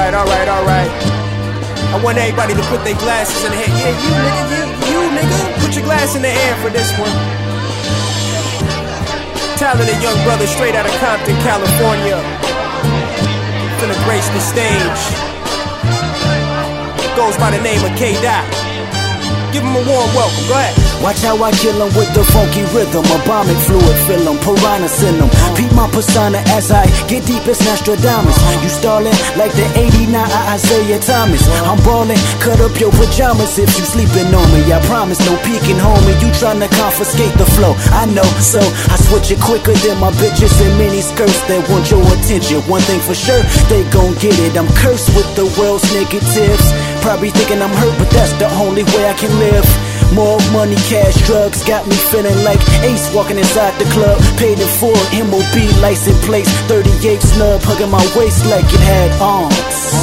alright. I want everybody to put their glasses in the air. Yeah, you nigga, put your glass in the air for this one. Talented young brother straight out of Compton, California. Finna grace the stage. Goes by the name of K-Dot. Give him a warm welcome, go ahead. Watch how I kill him with the funky rhythm. Atomic fluid fill him, piranhas in him. Peep my persona as I get deep as Nostradamus. You stalling like the 89 Isaiah Thomas. I'm ballin', cut up your pajamas if you sleeping on me. I promise no peeking, homie. You tryna confiscate the flow, I know. So I switch it quicker than my bitches in mini skirts that want your attention. One thing for sure, they gon' get it. I'm cursed with the world's negatives. Probably thinking I'm hurt, but that's the only way I can live. More money, cash, drugs got me feeling like Ace walking inside the club. Paid in full, MOB, license plates, 38 snub, hugging my waist like it had arms.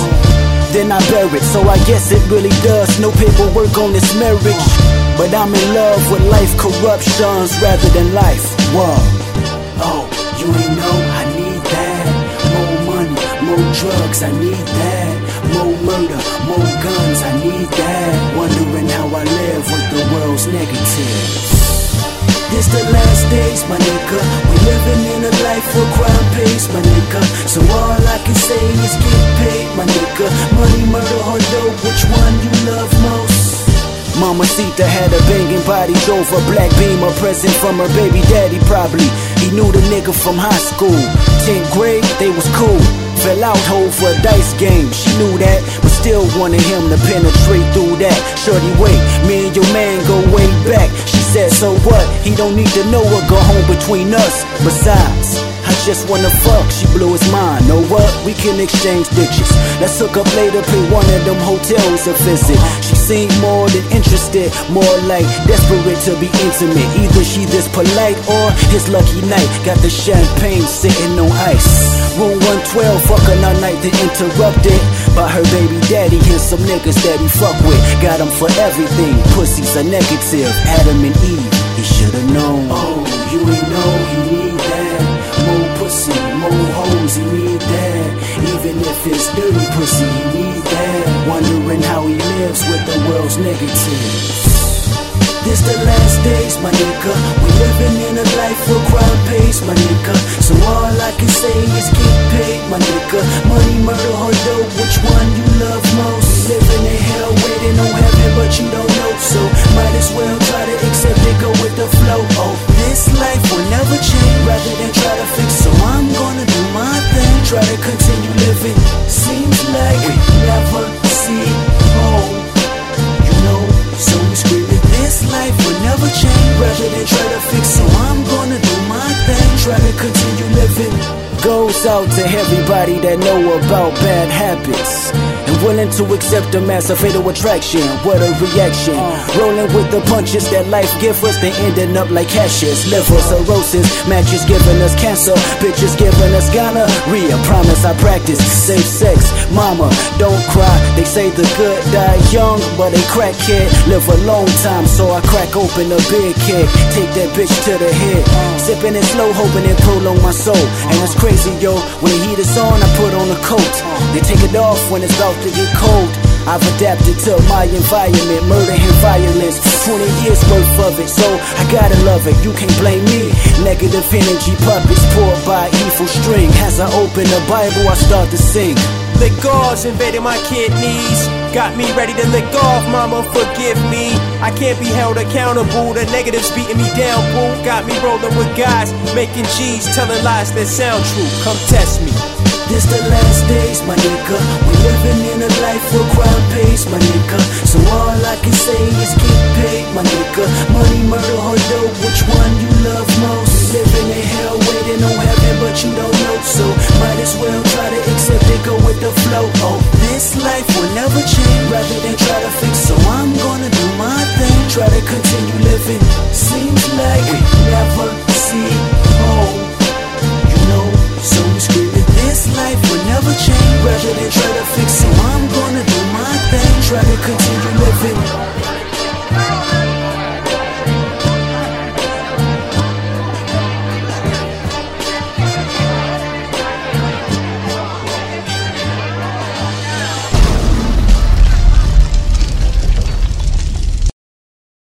Then I bury it, so I guess it really does. No paperwork on this marriage, but I'm in love with life corruptions rather than life. Whoa, oh, you ain't know I need that. More money, more drugs, I need that. More murder, more guns, I need that. Wondering how I live with the world's negatives. This the last days, my nigga. We living in a life where crime pays, my nigga. So all I can say is get paid, my nigga. Money, murder, or dope, which one you love most? Mamacita had a banging body, drove a black beam, a present from her baby daddy probably. He knew the nigga from high school. 10th grade, they was cool. Fell out hole for a dice game, she knew that, but still wanted him to penetrate through that. Shorty, wait, me and your man go way back. She said, so what? He don't need to know what go home between us. Besides, I just wanna fuck, she blew his mind. Know what? We can exchange ditches. Let's hook up later, pay one of them hotels a visit. She seemed more than interested, more like desperate to be intimate. Either she this polite or his lucky night. Got the champagne sitting on ice. Room 112, fucking all night to interrupt it. By her baby daddy and some niggas that he fuck with. Got him for everything, pussies are negative. Adam and Eve, he should've known. Oh, you ain't know he need that. More pussy, more hoes, he need that. Even if it's dirty pussy, he need that. Wondering how he lives with the world's negatives. This the last days, my nigga. We living in a life where crime pays, my nigga. So all I can say is get paid, my nigga. Money, murder, or dope, which one you love most? Living in hell, waiting on heaven, but you don't know. So might as well try to accept it, go with the flow. Oh, this life will never change, rather than try to fix. So I'm gonna do my thing, try to continue living. Seems like we never see home, you know. So we screaming, this life will never change, rather than try to fix. So I'm gonna do my thing, try to continue living. Goes out to everybody that know about bad habits and willing to accept them as a fatal attraction. What a reaction. Rolling with the punches that life gives us, they ending up like cashes. Liver cirrhosis, matches giving us cancer, bitches giving us gonorrhea. Promise I practice safe sex, mama, don't cry. They say the good die young, but a crackhead live a long time. So I crack open a big keg, take that bitch to the head, sipping it slow, hoping it prolong my soul. And it's crazy, yo, when the heat is on, I put on a coat. They take it off when it's about to get cold. I've adapted to my environment, murder and violence, 20 years worth of it, so I gotta love it, you can't blame me. Negative energy puppets poured by evil string. As I open the Bible, I start to sing. The gauze invaded my kidneys, got me ready to lick off, mama forgive me. I can't be held accountable, the negatives beating me down, boo. Got me rolling with guys, making G's, telling lies that sound true, come test me. This the last days, my nigga. We living in a life where crime pays, my nigga. So all I can say is get paid, my nigga. Money, murder, or dope, which one you love most? Living in hell, waiting on heaven, but you don't know. So might as well try to accept it, go with the flow. Oh, this life will never change, rather than try to fix. So I'm gonna do my thing, try to continue living. Seems like we never see